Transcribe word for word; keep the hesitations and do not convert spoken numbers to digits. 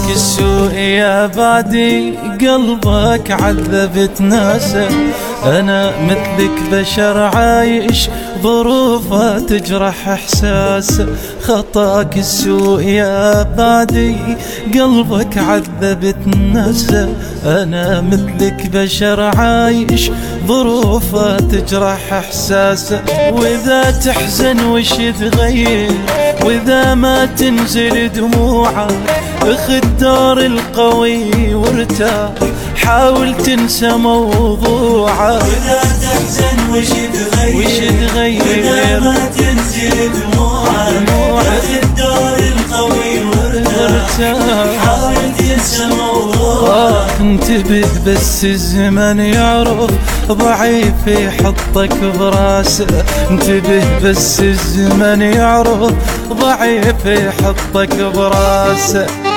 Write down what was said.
السوء يا بادي قلبك عذبت ناسه، أنا مثلك بشر عايش ظروفه تجرح إحساسه. خطاك السوء يا بادي قلبك عذبت ناسه، أنا مثلك بشر عايش ظروفه تجرح إحساسه. وإذا تحزن وش تغير وإذا ما تنزل دموعك، اخذ دور القوي وارتاح حاول تنسى موضوعك. وإذا تحزن وش تغير وش تغير وإذا ما تنزل دموعك، اخذ دور القوي وارتاح حاول تنسى موضوعك. انتبه بس الزمن يعرف ضعيف يحطك براسه، انتبه بس الزمن يعرف ضعيف يحطك براسه.